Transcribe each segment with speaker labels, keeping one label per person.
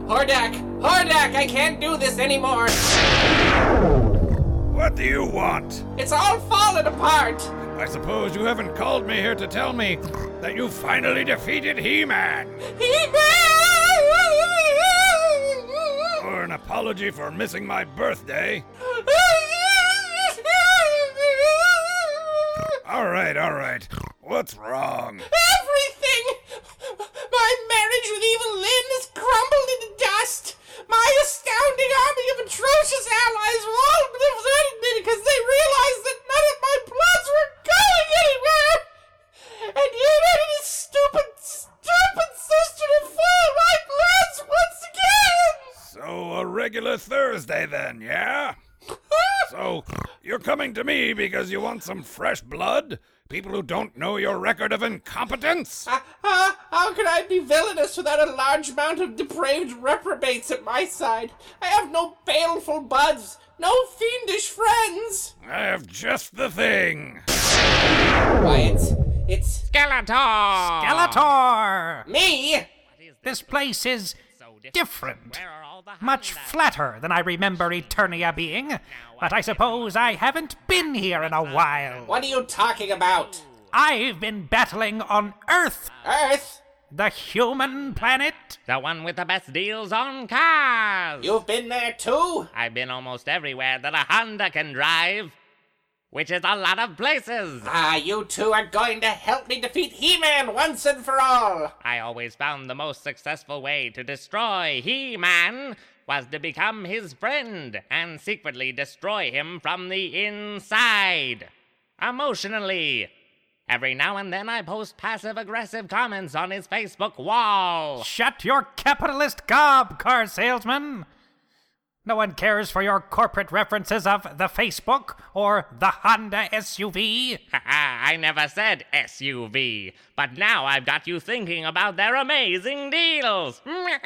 Speaker 1: Hordak, I can't do this anymore.
Speaker 2: What do you want?
Speaker 1: It's all falling apart.
Speaker 2: I suppose you haven't called me here to tell me that you finally defeated He-Man.
Speaker 1: He-Man!
Speaker 2: Or an apology for missing my birthday. All right. What's wrong?
Speaker 1: Everything! My marriage with Evil Lynn has crumbled into dust. My astounding army of atrocious allies have all deserted me because they realized that none of my plans were going anywhere. And you and his stupid sister to foil my plans once again!
Speaker 2: So a regular Thursday then, yeah? So you're coming to me because you want some fresh blood? People who don't know your record of incompetence?
Speaker 1: How could I be villainous without a large amount of depraved reprobates at my side? I have no baleful buds, no fiendish friends.
Speaker 2: I have just the thing.
Speaker 1: Why, it's
Speaker 3: Skeletor!
Speaker 4: Skeletor!
Speaker 1: me!
Speaker 4: This place is different. Much flatter than I remember Eternia being. But I suppose I haven't been here in a while.
Speaker 1: What are you talking about?
Speaker 4: I've been battling on Earth,
Speaker 1: Earth?
Speaker 4: the human planet.
Speaker 3: The one with the best deals on cars!
Speaker 1: You've been there too?
Speaker 3: I've been almost everywhere that a Honda can drive, which is a lot of places.
Speaker 1: You two are going to help me defeat He-Man once and for all.
Speaker 3: I always found the most successful way to destroy He-Man was to become his friend and secretly destroy him from the inside. Emotionally. Every now and then I post passive-aggressive comments on his Facebook wall.
Speaker 4: Shut your capitalist gob, car salesman. No one cares for your corporate references of the Facebook or the Honda SUV.
Speaker 3: I never said SUV, but now I've got you thinking about their amazing deals.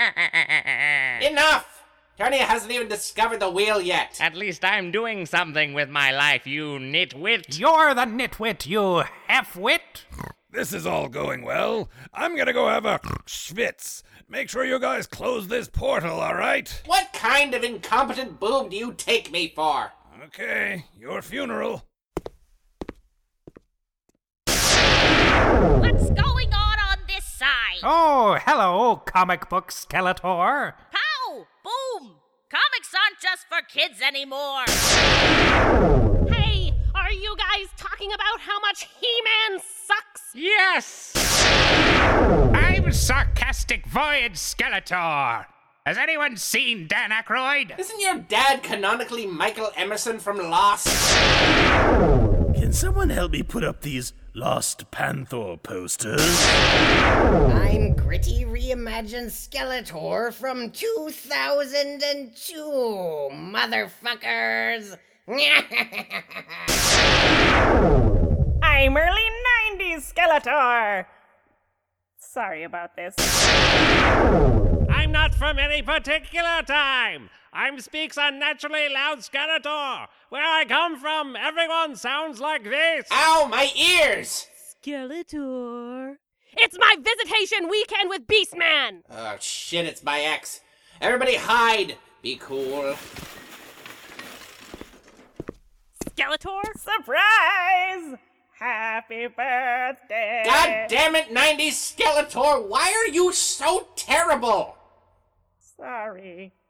Speaker 1: Enough! Eternia hasn't even discovered the wheel yet.
Speaker 3: At least I'm doing something with my life, you nitwit.
Speaker 4: You're the nitwit, you half-wit.
Speaker 2: This is all going well. I'm gonna go have a schwitz. Make sure you guys close this portal, all right?
Speaker 1: What kind of incompetent boob do you take me for?
Speaker 2: Okay, your funeral.
Speaker 5: What's going on this side?
Speaker 4: Oh, hello, comic book Skeletor.
Speaker 5: Pow! Boom! Comics aren't just for kids anymore. Hey, are you guys talking about how much He-Man sucks?
Speaker 3: Yes!
Speaker 6: I'm Sarcastic Void Skeletor. Has anyone seen Dan Aykroyd?
Speaker 1: Isn't your dad canonically Michael Emerson from Lost?
Speaker 7: Can someone help me put up these Lost Panther posters?
Speaker 8: I'm Gritty Reimagined Skeletor from 2002, motherfuckers!
Speaker 9: I'm early 90s Skeletor! Sorry about this.
Speaker 3: I'm not from any particular time. I'm Speaks Unnaturally Loud Skeletor. Where I come from, everyone sounds like this.
Speaker 1: Ow, my ears!
Speaker 9: Skeletor. It's my visitation weekend with Beastman!
Speaker 1: Oh, shit, it's my ex. Everybody hide. Be cool.
Speaker 9: Skeletor? Surprise! Happy birthday!
Speaker 1: God damn it, 90s Skeletor, why are you so terrible?
Speaker 9: Sorry.